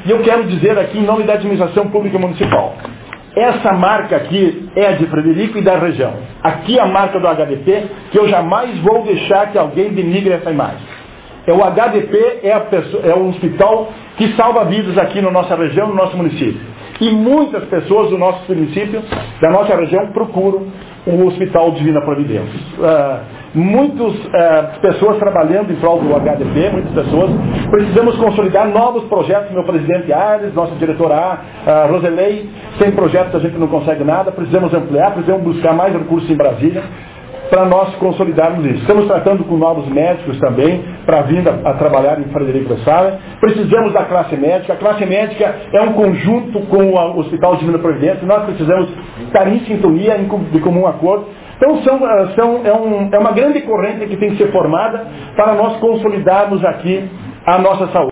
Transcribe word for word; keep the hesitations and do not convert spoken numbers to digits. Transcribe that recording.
E eu quero dizer aqui em nome da administração pública municipal, essa marca aqui é a de Frederico e da região. Aqui a marca do H D P, que eu jamais vou deixar que alguém denigre essa imagem. É o H D P, é, a pessoa, é um hospital que salva vidas aqui na nossa região, no nosso município. E muitas pessoas do nosso município, da nossa região, procuram o Hospital Divina Providência. Uh, muitas uh, pessoas trabalhando em prol do H D P, muitas pessoas. Precisamos consolidar novos projetos, meu presidente Ares, nossa diretora A, uh, Roselei. Sem projetos a gente não consegue nada. Precisamos ampliar, precisamos buscar mais recursos em Brasília para nós consolidarmos isso. Estamos tratando com novos médicos também, para vir a, a trabalhar em Frederico Westphalen. Precisamos da classe médica. A classe médica é um conjunto com o Hospital Divina Providência. Nós precisamos estar em sintonia, em, de comum acordo. Então são, são, é, um, é uma grande corrente que tem que ser formada para nós consolidarmos aqui a nossa saúde.